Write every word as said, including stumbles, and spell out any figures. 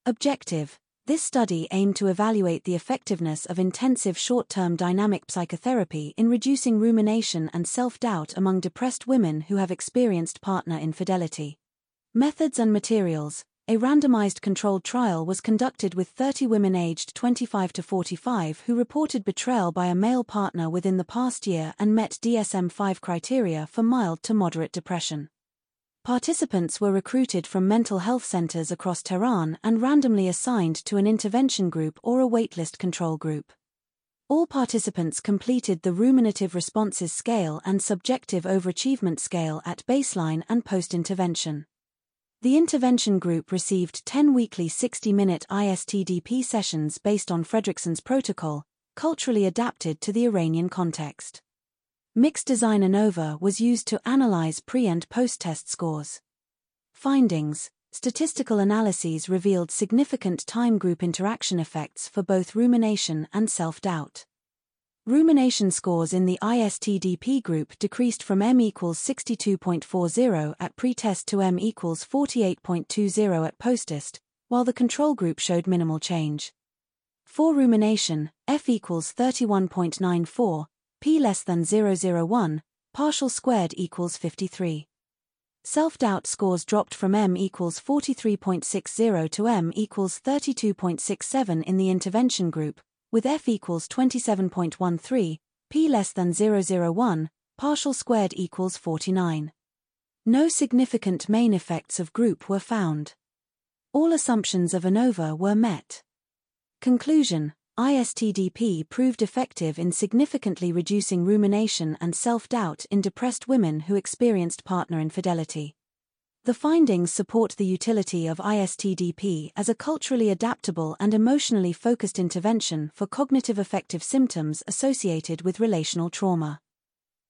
Objective: this study aimed to evaluate the effectiveness of intensive short-term dynamic psychotherapy in reducing rumination and self-doubt among depressed women who have experienced partner infidelity. Methods and materials: a randomized controlled trial was conducted with thirty women aged twenty-five to forty-five who reported betrayal by a male partner within the past year and met D S M five criteria for mild to moderate depression. Participants were recruited from mental health centers across Tehran and randomly assigned to an intervention group or a waitlist control group. All participants completed the Ruminative Responses Scale and Subjective Overachievement Scale at baseline and post-intervention. The intervention group received ten weekly sixty-minute I S T D P sessions based on Fredrickson's protocol, culturally adapted to the Iranian context. Mixed design ANOVA was used to analyze pre- and post-test scores. Findings: statistical analyses revealed significant time-group interaction effects for both rumination and self-doubt. Rumination scores in the I S T D P group decreased from M equals sixty-two point four zero at pre-test to M equals forty-eight point two zero at post-test, while the control group showed minimal change. For rumination, F equals thirty-one point nine four, P less than zero point zero one, partial squared equals fifty-three. Self-doubt scores dropped from M equals forty-three point six zero to M equals thirty-two point six seven in the intervention group, with F equals twenty-seven point one three, P less than zero point zero one, partial squared equals forty-nine. No significant main effects of group were found. All assumptions of ANOVA were met. Conclusion: I S T D P proved effective in significantly reducing rumination and self-doubt in depressed women who experienced partner infidelity. The findings support the utility of I S T D P as a culturally adaptable and emotionally focused intervention for cognitive affective symptoms associated with relational trauma.